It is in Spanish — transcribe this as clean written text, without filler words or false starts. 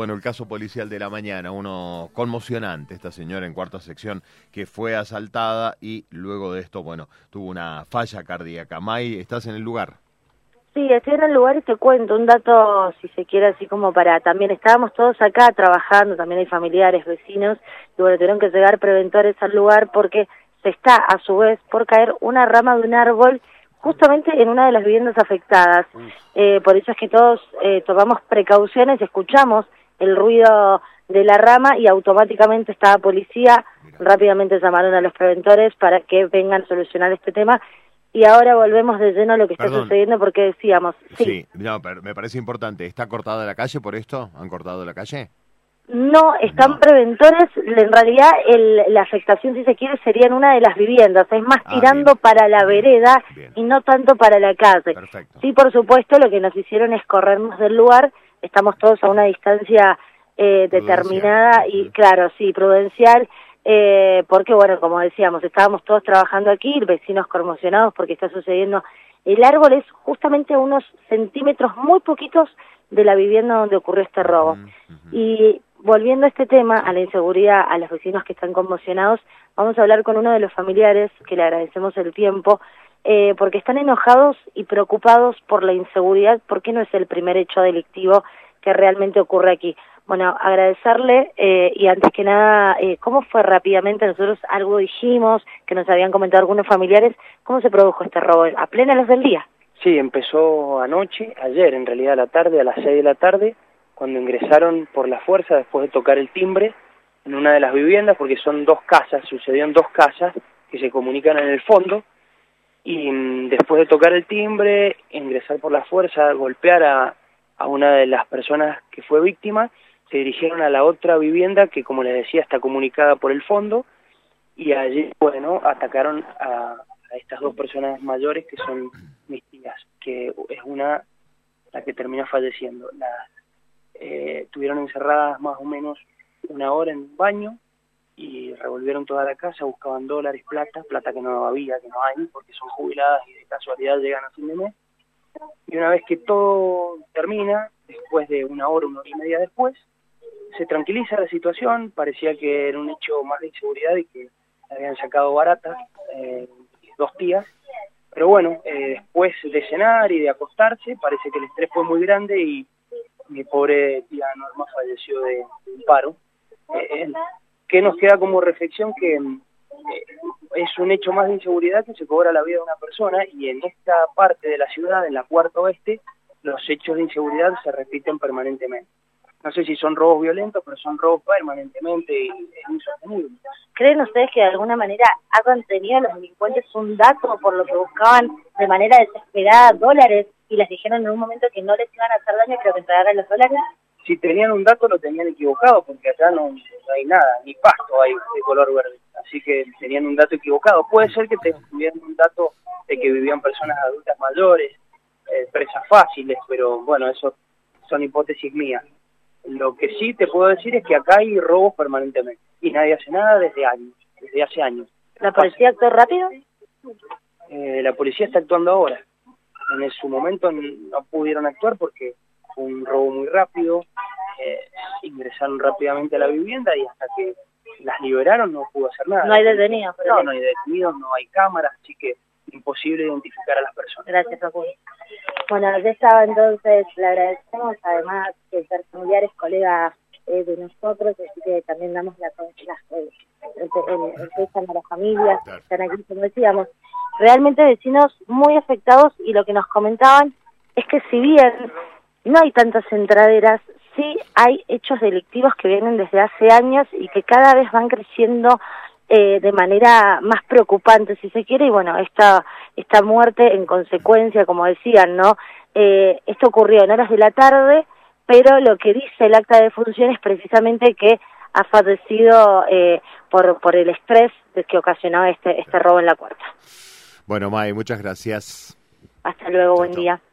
bueno, el caso policial de la mañana, uno conmocionante, esta señora en cuarta sección que fue asaltada y luego de esto, bueno, tuvo una falla cardíaca. May, ¿estás en el lugar? Sí, estoy en el lugar y te cuento un dato, si se quiere, así como para, también estábamos todos acá trabajando, también hay familiares, vecinos, y bueno, tuvieron que llegar preventores al lugar porque se está, a su vez, por caer una rama de un árbol justamente en una de las viviendas afectadas. Por eso es que todos tomamos precauciones, escuchamos el ruido de la rama y automáticamente estaba policía, rápidamente llamaron a los preventores para que vengan a solucionar este tema. Y ahora volvemos de lleno a lo que está sucediendo porque decíamos... Sí, no, pero me parece importante. ¿Está cortada la calle por esto? ¿Han cortado la calle? No, están preventores. En realidad la afectación, si se quiere, sería en una de las viviendas. Es más tirando para la vereda y no tanto para la calle. Perfecto. Sí, por supuesto, lo que nos hicieron es corrernos del lugar. Estamos todos a una distancia determinada y, claro, sí, prudencial. Porque bueno, como decíamos, estábamos todos trabajando aquí, vecinos conmocionados porque está sucediendo. El árbol es justamente a unos centímetros muy poquitos de la vivienda donde ocurrió este robo. Y volviendo a este tema, a la inseguridad, a los vecinos que están conmocionados, vamos a hablar con uno de los familiares, que le agradecemos el tiempo, porque están enojados y preocupados por la inseguridad, porque no es el primer hecho delictivo que realmente ocurre aquí. Bueno, agradecerle y antes que nada, ¿cómo fue rápidamente? Nosotros algo dijimos, que nos habían comentado algunos familiares, ¿cómo se produjo este robo? ¿A plena luz del día? Sí, empezó anoche, ayer en realidad a la tarde, a las 6 de la tarde, cuando ingresaron por la fuerza después de tocar el timbre en una de las viviendas, porque son dos casas, sucedió en dos casas que se comunican en el fondo, y después de tocar el timbre, ingresar por la fuerza, golpear a una de las personas que fue víctima, se dirigieron a la otra vivienda que, como les decía, está comunicada por el fondo, y allí, bueno, atacaron a estas dos personas mayores que son mis tías, que es una la que terminó falleciendo. Tuvieron encerradas más o menos una hora en un baño y revolvieron toda la casa, buscaban dólares, plata que no había, que no hay, porque son jubiladas y de casualidad llegan a fin de mes. Y una vez que todo termina, después de una hora y media después, se tranquiliza la situación, parecía que era un hecho más de inseguridad y que habían sacado barata dos tías, pero bueno, después de cenar y de acostarse, parece que el estrés fue muy grande y mi pobre tía Norma falleció de un paro. Que nos queda como reflexión que es un hecho más de inseguridad que se cobra la vida de una persona, y en esta parte de la ciudad, en la cuarta oeste, los hechos de inseguridad se repiten permanentemente. No sé si son robos violentos, pero son robos permanentemente y es insostenible. ¿Creen ustedes que de alguna manera han tenido los delincuentes un dato por lo que buscaban de manera desesperada dólares y les dijeron en un momento que no les iban a hacer daño pero que entregaran los dólares? Si tenían un dato lo tenían equivocado, porque acá no hay nada, ni pasto hay de color verde, así que tenían un dato equivocado. Puede ser que tuvieran un dato de que vivían personas adultas mayores, presas fáciles, pero bueno, eso son hipótesis mías. Lo que sí te puedo decir es que acá hay robos permanentemente y nadie hace nada desde hace años. ¿La policía actuó rápido? La policía está actuando ahora. En su momento no pudieron actuar porque fue un robo muy rápido, ingresaron rápidamente a la vivienda y hasta que las liberaron no pudo hacer nada. No hay detenidos. No hay detenidos, no hay cámaras, así que imposible identificar a las personas. Gracias, Facundo. Bueno, ya estaba entonces, le agradecemos, además que ser familiares, colegas de nosotros, así que también damos el pésame a las familias que están aquí, como decíamos, realmente vecinos muy afectados, y lo que nos comentaban es que si bien no hay tantas entraderas, sí hay hechos delictivos que vienen desde hace años y que cada vez van creciendo de manera más preocupante, si se quiere, y bueno, esta muerte en consecuencia, como decían, ¿no? Esto ocurrió en horas de la tarde, pero lo que dice el acta de defunción es precisamente que ha fallecido por el estrés que ocasionaba este robo en la cuarta. Bueno, May, muchas gracias. Hasta luego, buen día.